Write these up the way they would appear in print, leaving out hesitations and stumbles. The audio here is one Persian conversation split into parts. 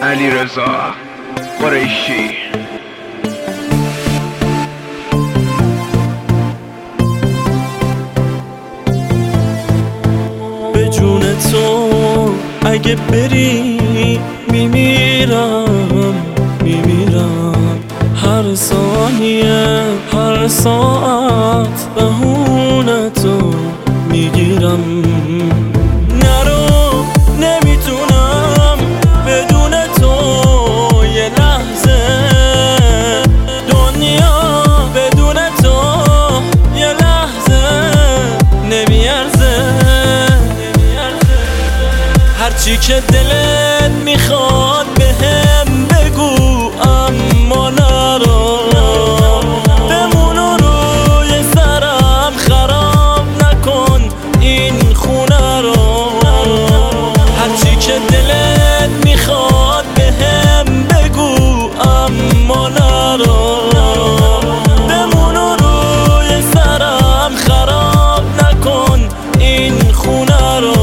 علیرضا قریشی. به جون تو اگه بری میمیرم هر ثانیه هر ساعت بهونتو میگیرم. نرو نمیتونم بدون تو یه لحظه، دنیا بدون تو یه لحظه نمیارزه. هرچی که دلت میخواد بهم بگو، اما نرو بمون روی سرم، خراب نکن این خونه رو. هرچی که دلت میخواد بهم بگو، اما نرو بمون روی سرم، خراب نکن این خونه رو.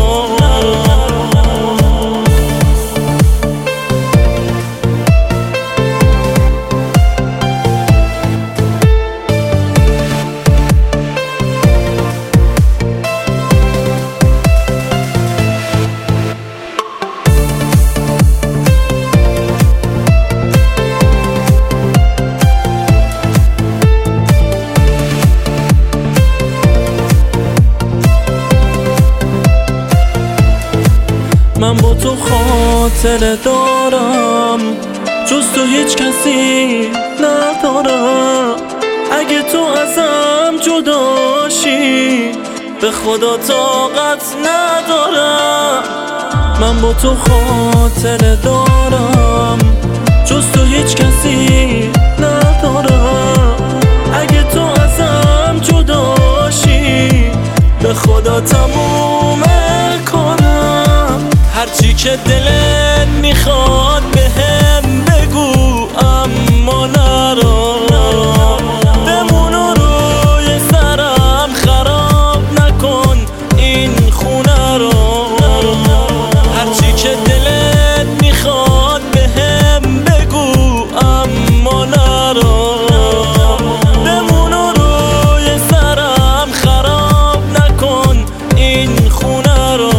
من با تو خاطره دارم، جز تو هیچ کسی ندارم. اگه تو ازم جداشی به خدا طاقت ندارم. من با تو خاطره دارم، جز تو هیچ کسی ندارم. اگه تو ازم جداشی به خدا تموم کنم. هرچی که دلت میخواد بهم بگو، اما نرو بمون روی سرم، خراب نکن این خونه رو. هرچی که دلت میخواد بهم بگو، اما نرو بمون روی سرم، خراب نکن این خونه رو.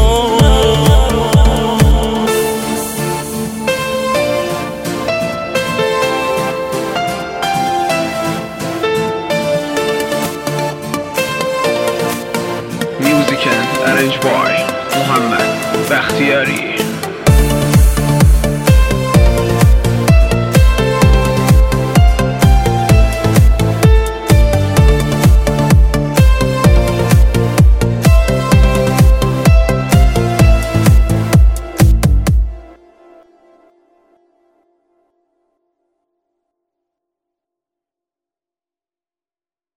Music and arranged by محمد بختیاری.